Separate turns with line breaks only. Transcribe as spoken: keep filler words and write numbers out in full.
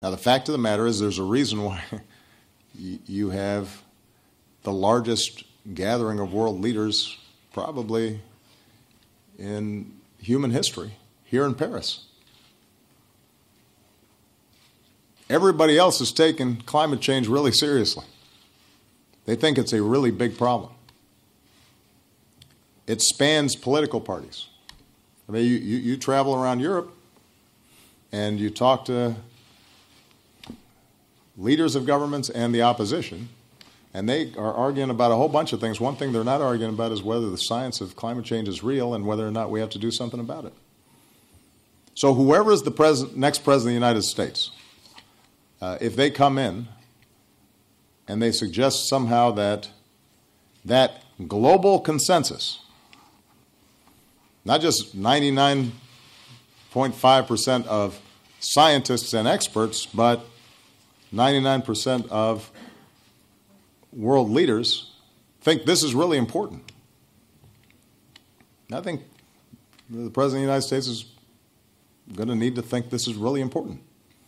Now, the fact of the matter is there's a reason why you have the largest gathering of world leaders probably in human history here in Paris. Everybody else has taken climate change really seriously. They think it's a really big problem. It spans political parties. I mean, you, you, you travel around Europe and you talk to leaders of governments and the opposition, and they are arguing about a whole bunch of things. One thing they're not arguing about is whether the science of climate change is real and whether or not we have to do something about it. So whoever is the pres- next president of the United States, uh, if they come in and they suggest somehow that that global consensus, not just ninety-nine point five percent of scientists and experts, but ninety-nine percent of world leaders think this is really important. I think the President of the United States is going to need to think this is really important.